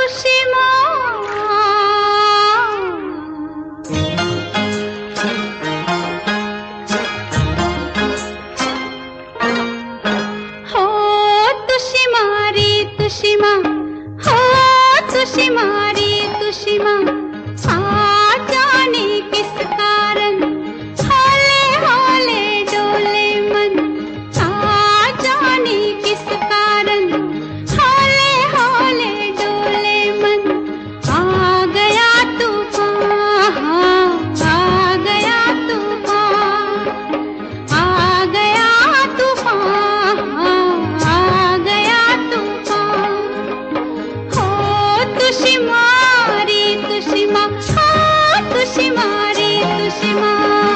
तुषिमा हो तुषिमा रे तुषिमा हो तुषिमा रे तुषिमा आ जाने किस कारण हौले हौले डोले मन आ जाने किस कारण हौले हौले डोले मन आ गया तूफान आ गया तूफान आ गया तूफान आ गया तूफान हो तुषिमा रे तुषिमा हाँ तुषिमा रे तुषिमा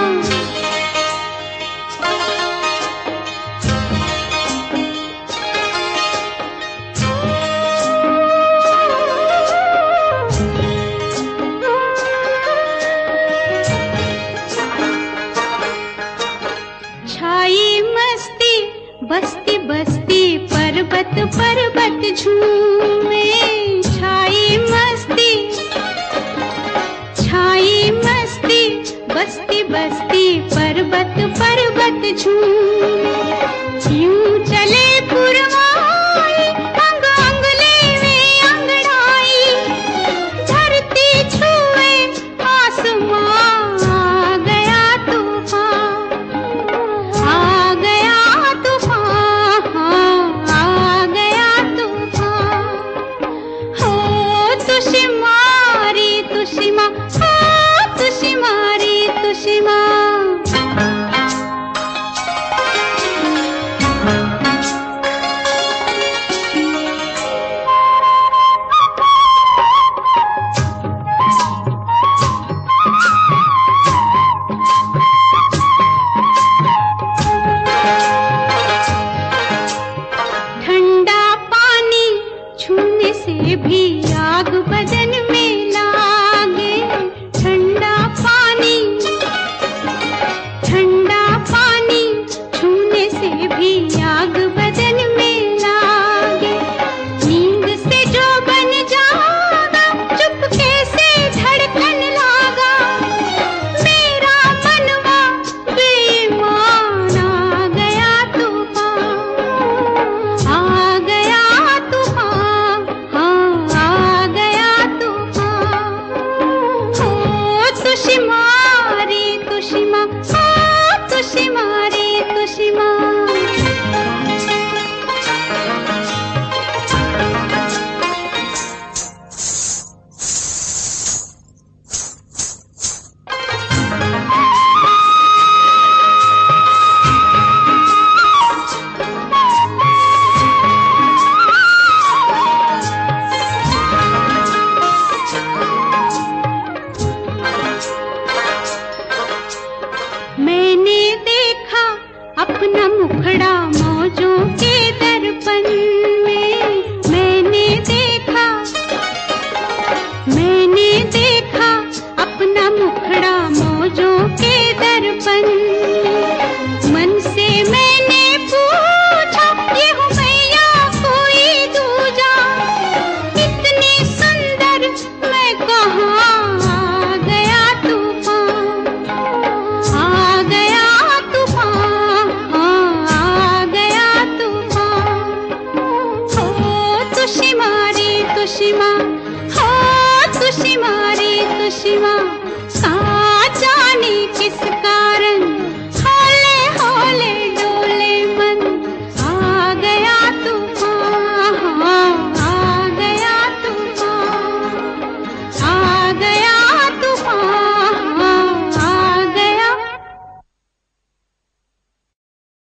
छाई मस्ती बस्ती बस्ती पर्वत पर्वत झूमे छाई मस्ती बस्ती बस्ती पर्वत पर्वत झूमे यूं चले पुरवाई अंग अंग लेवे अंगड़ाई धरती छुए आसमां आ गया तूफान आ गया तूफान आ गया तूफान हो तुषिमा रे तुषिमा हाँ तुषिमा रे तुषिमा ठंडा पानी छूने से भी